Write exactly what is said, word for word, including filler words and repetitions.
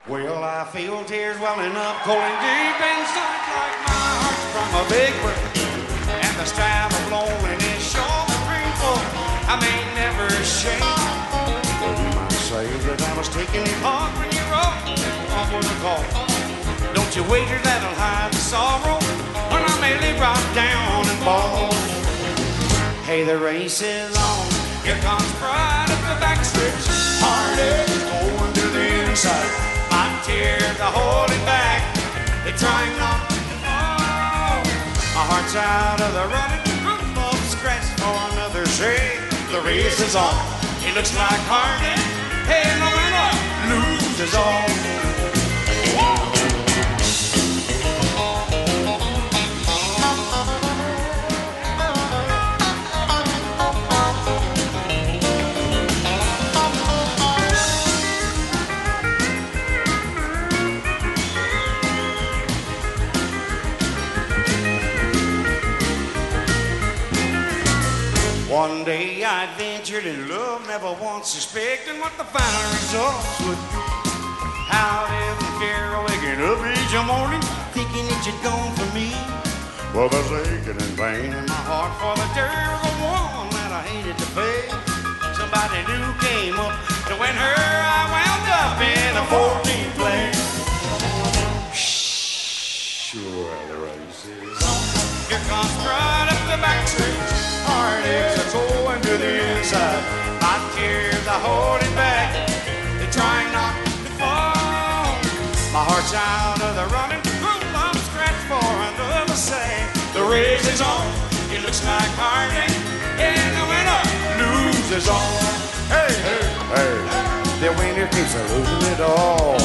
Well, I feel tears welling up, cold and deep inside, like my heart's from a big break. And the stab of loneliness sure was painful. I may never shake. But you might say that I was taking it hard when you wrote off with a call. Don't you wager that'll hide the sorrow when I merely rock down and bawl. Hey, the race is on. Here comes pride at the backstretch. Heartache is going to the inside. My tears are holding back. They're trying not to fall. My heart's out of the running. Group of scratch for another shade. The race is on. It looks like heartache. Hey, no winner loses all. One day I ventured in love, never once suspecting what the final results would be. How didn't care waking up each morning thinking that you'd gone for me. Well, there's aching and pain in my heart for the terrible one that I hated to pay. Somebody new came up to win her, I wound up in a fourteenth place. Sure, the race is on. Here comes pride up the backstretch. Heartaches are going to the inside. My tears are holding back. They're trying not to fall. My heart's out of the running. I'm scratched for another say. The race is on. It looks like heartache. And the winner loses all. Hey, hey, hey. The winner keeps losing it all.